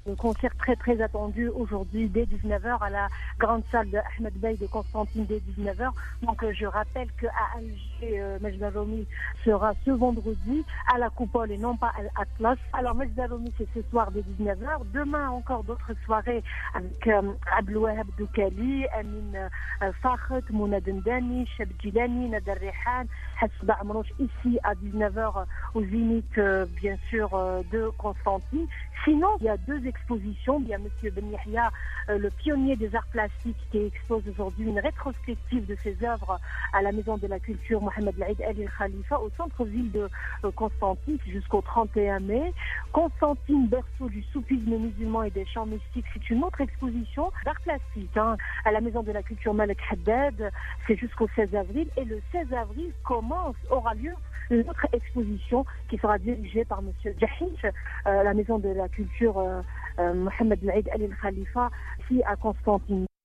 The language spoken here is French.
Un concert très très attendu aujourd'hui dès 19h à la grande salle de Ahmed Bey de Constantine dès 19h. Donc je rappelle qu'à Alger, Majda Romi sera ce vendredi à la Coupole et non pas à l'Atlas. Alors Majda Romi c'est ce soir dès 19h. Demain encore d'autres soirées avec Abdelwahab Doukali, Amin Fakhet, Mouna Dendani, Cheb Djilani, Nader Rehan, Hasba Amrouch ici à 19h au Zénith bien sûr de Constantine. Sinon, il y a deux expositions. Il y a M. Ben Yahya, le pionnier des arts plastiques, qui expose aujourd'hui une rétrospective de ses œuvres à la Maison de la Culture Mohamed El Eid El Khalifa au centre-ville de Constantine jusqu'au 31 mai. Constantine, berceau du soufisme musulman et des chants mystiques, c'est une autre exposition d'art plastique à la Maison de la Culture Malek Haddad. C'est jusqu'au 16 avril. Et le 16 avril aura lieu une autre exposition qui sera dirigée par M. Jahish, la Maison de la Culture Mohamed El Eid El Khalifa, ici à Constantine.